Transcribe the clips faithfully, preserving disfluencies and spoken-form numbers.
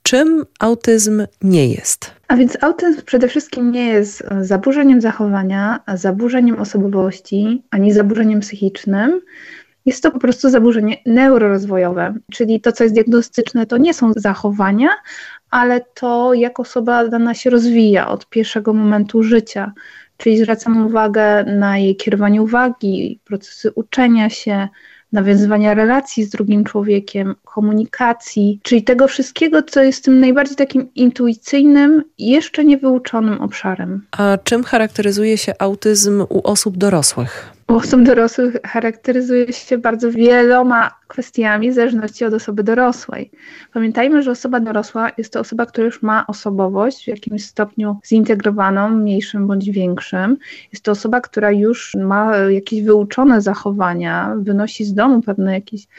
czym autyzm nie jest? A więc autyzm przede wszystkim nie jest zaburzeniem zachowania, zaburzeniem osobowości, ani zaburzeniem psychicznym. Jest to po prostu zaburzenie neurorozwojowe, czyli to, co jest diagnostyczne, to nie są zachowania, ale to, jak osoba dana się rozwija od pierwszego momentu życia. Czyli zwracam uwagę na jej kierowanie uwagi, procesy uczenia się, nawiązywania relacji z drugim człowiekiem, komunikacji, czyli tego wszystkiego, co jest tym najbardziej takim intuicyjnym, jeszcze niewyuczonym obszarem. A czym charakteryzuje się autyzm u osób dorosłych? U osób dorosłych charakteryzuje się bardzo wieloma kwestiami w zależności od osoby dorosłej. Pamiętajmy, że osoba dorosła jest to osoba, która już ma osobowość w jakimś stopniu zintegrowaną, mniejszym bądź większym. Jest to osoba, która już ma jakieś wyuczone zachowania, wynosi z domu pewne jakieś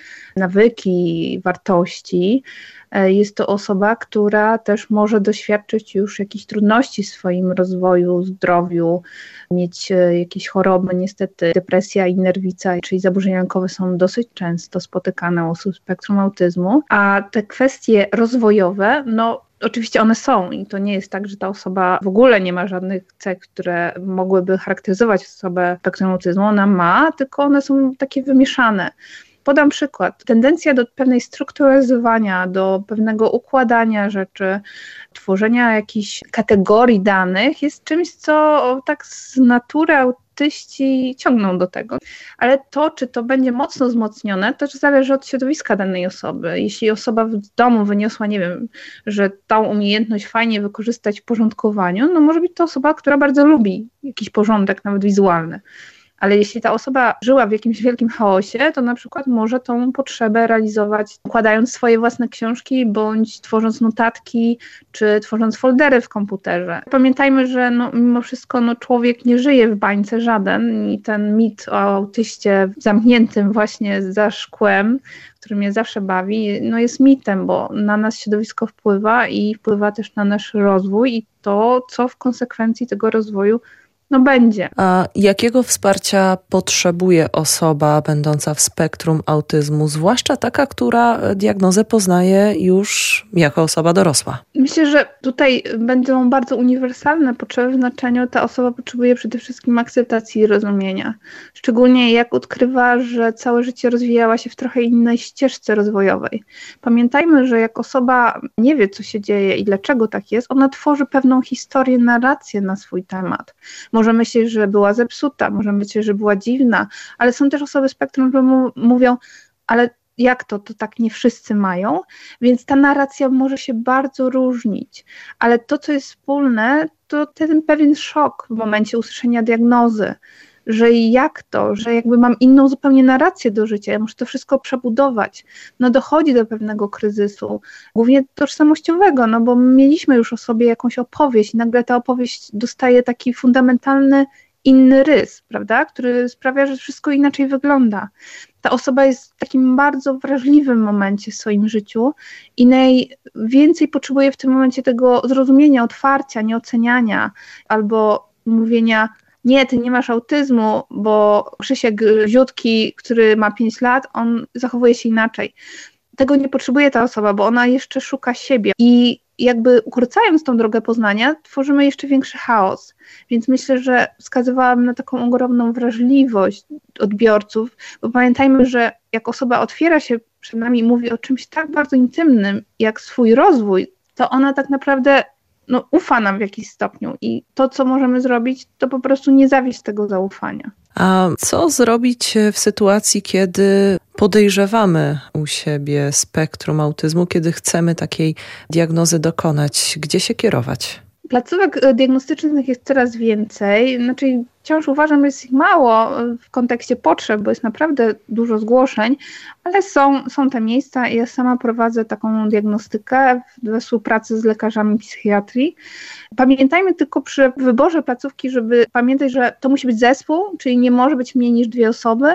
nawyki, wartości. Jest to osoba, która też może doświadczyć już jakichś trudności w swoim rozwoju, zdrowiu, mieć jakieś choroby, niestety depresja i nerwica, czyli zaburzenia lękowe są dosyć często spotykane u osób z spektrum autyzmu, a te kwestie rozwojowe, no oczywiście one są i to nie jest tak, że ta osoba w ogóle nie ma żadnych cech, które mogłyby charakteryzować osobę z spektrum autyzmu, ona ma, tylko one są takie wymieszane. Podam przykład. Tendencja do pewnej strukturyzowania, do pewnego układania rzeczy, tworzenia jakichś kategorii danych jest czymś, co tak z natury autyści ciągną do tego. Ale to, czy to będzie mocno wzmocnione, to też zależy od środowiska danej osoby. Jeśli osoba w domu wyniosła, nie wiem, że tą umiejętność fajnie wykorzystać w porządkowaniu, no może być to osoba, która bardzo lubi jakiś porządek, nawet wizualny. Ale jeśli ta osoba żyła w jakimś wielkim chaosie, to na przykład może tą potrzebę realizować układając swoje własne książki, bądź tworząc notatki, czy tworząc foldery w komputerze. Pamiętajmy, że no, mimo wszystko no, człowiek nie żyje w bańce żaden i ten mit o autyście zamkniętym właśnie za szkłem, który mnie zawsze bawi, no jest mitem, bo na nas środowisko wpływa i wpływa też na nasz rozwój i to, co w konsekwencji tego rozwoju no będzie. A jakiego wsparcia potrzebuje osoba będąca w spektrum autyzmu, zwłaszcza taka, która diagnozę poznaje już jako osoba dorosła? Myślę, że tutaj będą bardzo uniwersalne potrzeby w znaczeniu, ta osoba potrzebuje przede wszystkim akceptacji i rozumienia. Szczególnie jak odkrywa, że całe życie rozwijała się w trochę innej ścieżce rozwojowej. Pamiętajmy, że jak osoba nie wie, co się dzieje i dlaczego tak jest, ona tworzy pewną historię, narrację na swój temat. Może myśleć, że była zepsuta, może myśleć, że była dziwna, ale są też osoby z spektrum, które mówią, ale jak to, to tak nie wszyscy mają, więc ta narracja może się bardzo różnić, ale to, co jest wspólne, to ten pewien szok w momencie usłyszenia diagnozy, że jak to, że jakby mam inną zupełnie narrację do życia, ja muszę to wszystko przebudować. No dochodzi do pewnego kryzysu, głównie tożsamościowego, no bo mieliśmy już o sobie jakąś opowieść i nagle ta opowieść dostaje taki fundamentalny inny rys, prawda, który sprawia, że wszystko inaczej wygląda. Ta osoba jest w takim bardzo wrażliwym momencie w swoim życiu i najwięcej potrzebuje w tym momencie tego zrozumienia, otwarcia, nieoceniania albo mówienia, nie, ty nie masz autyzmu, bo Krzysiek Ziutki, który ma pięć lat, on zachowuje się inaczej. Tego nie potrzebuje ta osoba, bo ona jeszcze szuka siebie i jakby ukrócając tą drogę poznania, tworzymy jeszcze większy chaos. Więc myślę, że wskazywałam na taką ogromną wrażliwość odbiorców, bo pamiętajmy, że jak osoba otwiera się przed nami i mówi o czymś tak bardzo intymnym, jak swój rozwój, to ona tak naprawdę no, ufa nam w jakiś stopniu i to, co możemy zrobić, to po prostu nie zawieść tego zaufania. A co zrobić w sytuacji, kiedy podejrzewamy u siebie spektrum autyzmu, kiedy chcemy takiej diagnozy dokonać? Gdzie się kierować? Placówek diagnostycznych jest coraz więcej, znaczy wciąż uważam, że jest ich mało w kontekście potrzeb, bo jest naprawdę dużo zgłoszeń, ale są, są te miejsca i ja sama prowadzę taką diagnostykę we współpracy z lekarzami psychiatrii. Pamiętajmy tylko przy wyborze placówki, żeby pamiętać, że to musi być zespół, czyli nie może być mniej niż dwie osoby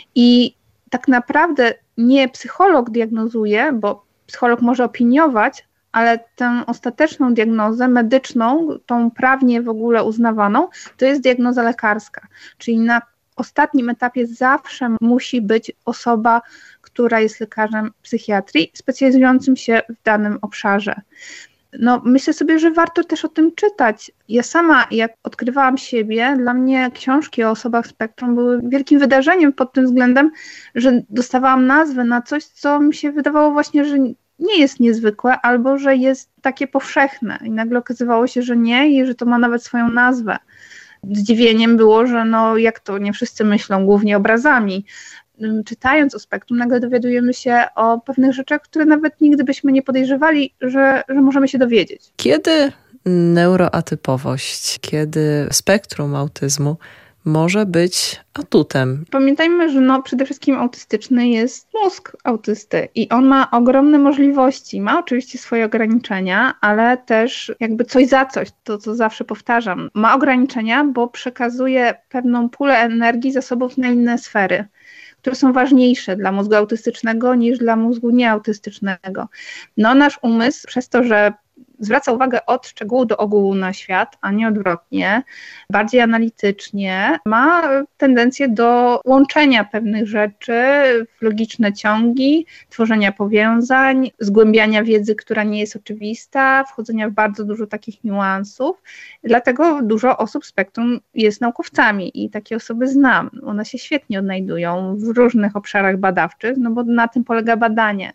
i tak naprawdę nie psycholog diagnozuje, bo psycholog może opiniować, ale tę ostateczną diagnozę medyczną, tą prawnie w ogóle uznawaną, to jest diagnoza lekarska. Czyli na ostatnim etapie zawsze musi być osoba, która jest lekarzem psychiatrii specjalizującym się w danym obszarze. No, myślę sobie, że warto też o tym czytać. Ja sama, jak odkrywałam siebie, dla mnie książki o osobach spektrum były wielkim wydarzeniem pod tym względem, że dostawałam nazwę na coś, co mi się wydawało właśnie, że nie jest niezwykłe, albo że jest takie powszechne. I nagle okazywało się, że nie i że to ma nawet swoją nazwę. Zdziwieniem było, że no jak to nie wszyscy myślą głównie obrazami. Czytając o spektrum, nagle dowiadujemy się o pewnych rzeczach, które nawet nigdy byśmy nie podejrzewali, że, że możemy się dowiedzieć. Kiedy neuroatypowość, kiedy spektrum autyzmu może być atutem? Pamiętajmy, że no przede wszystkim autystyczny jest mózg autysty i on ma ogromne możliwości. Ma oczywiście swoje ograniczenia, ale też jakby coś za coś, to co zawsze powtarzam. Ma ograniczenia, bo przekazuje pewną pulę energii zasobów na inne sfery, które są ważniejsze dla mózgu autystycznego niż dla mózgu nieautystycznego. No nasz umysł przez to, że zwraca uwagę od szczegółu do ogółu na świat, a nie odwrotnie, bardziej analitycznie, ma tendencję do łączenia pewnych rzeczy w logiczne ciągi, tworzenia powiązań, zgłębiania wiedzy, która nie jest oczywista, wchodzenia w bardzo dużo takich niuansów. Dlatego dużo osób z spektrum jest naukowcami i takie osoby znam. One się świetnie odnajdują w różnych obszarach badawczych, no bo na tym polega badanie.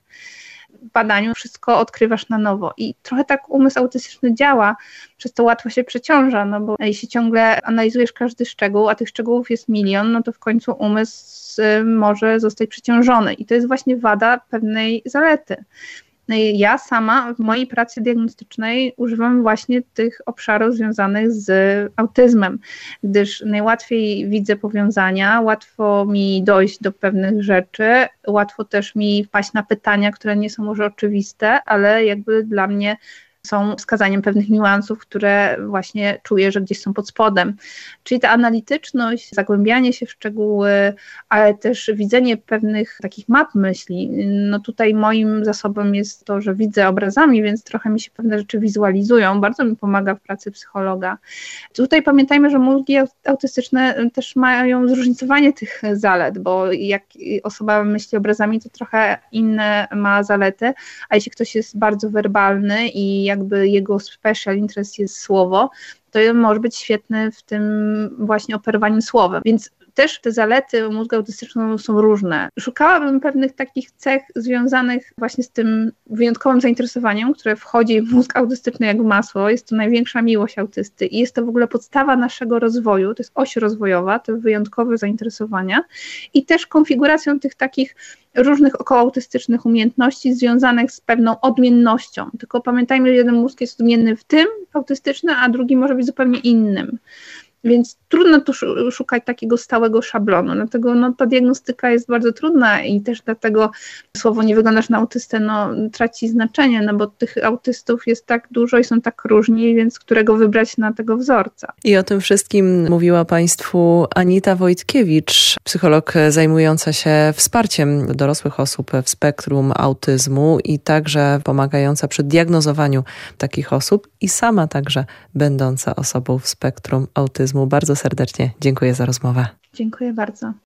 W badaniu wszystko odkrywasz na nowo i trochę tak umysł autystyczny działa, przez to łatwo się przeciąża, no bo jeśli ciągle analizujesz każdy szczegół, a tych szczegółów jest milion, no to w końcu umysł może zostać przeciążony i to jest właśnie wada pewnej zalety. No i ja sama w mojej pracy diagnostycznej używam właśnie tych obszarów związanych z autyzmem, gdyż najłatwiej widzę powiązania, łatwo mi dojść do pewnych rzeczy, łatwo też mi wpaść na pytania, które nie są może oczywiste, ale jakby dla mnie są wskazaniem pewnych niuansów, które właśnie czuję, że gdzieś są pod spodem. Czyli ta analityczność, zagłębianie się w szczegóły, ale też widzenie pewnych takich map myśli. No tutaj moim zasobem jest to, że widzę obrazami, więc trochę mi się pewne rzeczy wizualizują. Bardzo mi pomaga w pracy psychologa. Tutaj pamiętajmy, że mózgi autystyczne też mają zróżnicowanie tych zalet, bo jak osoba myśli obrazami, to trochę inne ma zalety, a jeśli ktoś jest bardzo werbalny i jakby jego special interest jest słowo, to może być świetny w tym właśnie operowaniu słowem. Więc też te zalety mózgu autystycznego są różne. Szukałabym pewnych takich cech związanych właśnie z tym wyjątkowym zainteresowaniem, które wchodzi w mózg autystyczny jak w masło. Jest to największa miłość autysty i jest to w ogóle podstawa naszego rozwoju. To jest oś rozwojowa, te wyjątkowe zainteresowania i też konfiguracją tych takich różnych okołoautystycznych umiejętności związanych z pewną odmiennością. Tylko pamiętajmy, że jeden mózg jest odmienny w tym autystyczny, a drugi może być zupełnie innym. Więc trudno tu szukać takiego stałego szablonu, dlatego no, ta diagnostyka jest bardzo trudna i też dlatego słowo nie wyglądasz na autystę no, traci znaczenie, no bo tych autystów jest tak dużo i są tak różni, więc którego wybrać na tego wzorca. I o tym wszystkim mówiła Państwu Anita Wojtkiewicz, psycholog zajmująca się wsparciem dorosłych osób w spektrum autyzmu i także pomagająca przy diagnozowaniu takich osób i sama także będąca osobą w spektrum autyzmu. Bardzo serdecznie dziękuję za rozmowę. Dziękuję bardzo.